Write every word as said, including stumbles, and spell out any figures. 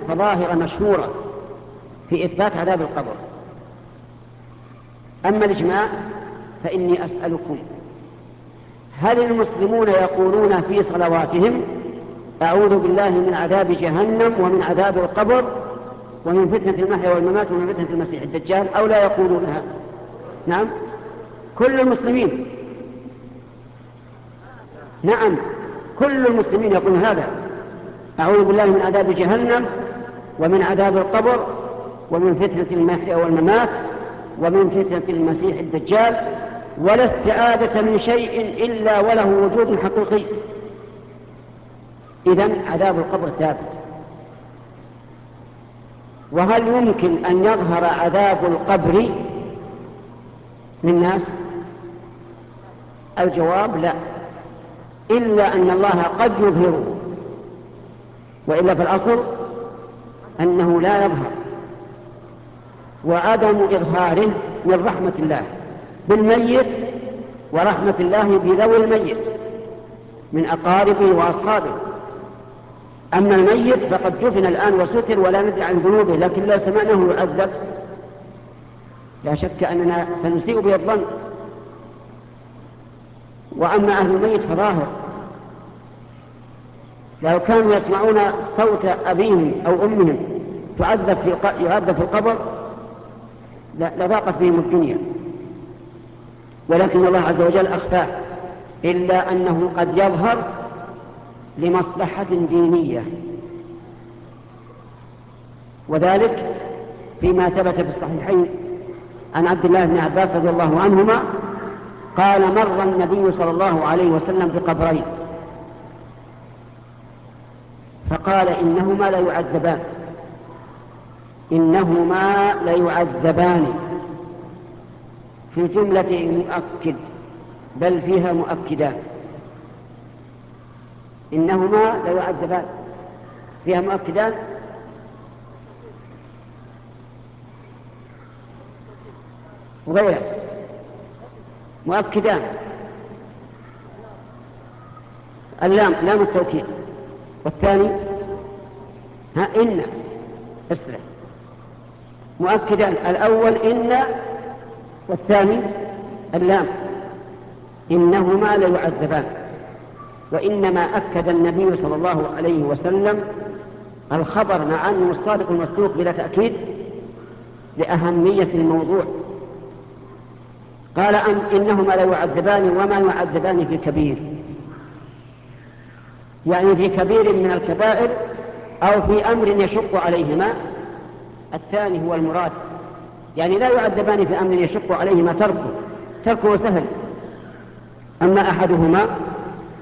فظاهرة مشهورة في إثبات عذاب القبر. أما الإجماع فإني أسألكم، هل المسلمون يقولون في صلواتهم أعوذ بالله من عذاب جهنم ومن عذاب القبر ومن فتنة المحيا والممات ومن فتنة المسيح الدجال، أو لا يقولونها؟ نعم، كل المسلمين، نعم كل المسلمين يقولون هذا، أعوذ بالله من عذاب جهنم ومن عذاب القبر ومن فتنة المحيا والممات ومن فتنة المسيح الدجال، ولا استعاذة من شيء إلا وله وجود حقيقي. إذن عذاب القبر ثابت. وهل يمكن أن يظهر عذاب القبر للناس؟ الجواب لا، إلا أن الله قد يظهره، وإلا في الأصل أنه لا يظهر. وعدم إظهاره من رحمة الله بالميت ورحمة الله بذوي الميت من أقاربه وأصحابه. أما الميت فقد دفن الآن وستر ولا ندري عن ذنوبه، لكن لو سمعناه يعذب لا شك أننا سنسيء به الظن. وأما أهل الميت فظاهر، لو كانوا يسمعون صوت أبيهم أو أمهم تعذب في يعذب في القبر لضاقت بهم الدنيا، ولكن الله عز وجل أخفاه، إلا أنه قد يظهر لمصلحة دينية، وذلك فيما ثبت في الصحيحين عن عبد الله بن عباس رضي الله عنهما قال: مر النبي صلى الله عليه وسلم بقبرين فقال: إنهما لا يعذبان إنهما ليعذبان، في جملة مؤكد بل فيها مؤكدان، إنهما ليعذبان فيها مؤكدان، وغيره مؤكدان، اللام لام التوكيد، والثاني ها إن اسرع مؤكدان، الأول إن والثاني اللام، إنهما ليعذبان. وإنما أكد النبي صلى الله عليه وسلم الخبر مع أنه الصادق المصدوق بلا تأكيد لأهمية الموضوع. قال أن إنهما ليعذبان وما يعذبان في كبير، يعني في كبير من الكبائر أو في أمر يشق عليهما. الثاني هو المراد، يعني لا يعذبان في أمر يشق عليهما تركه تركه سهل، أما أحدهما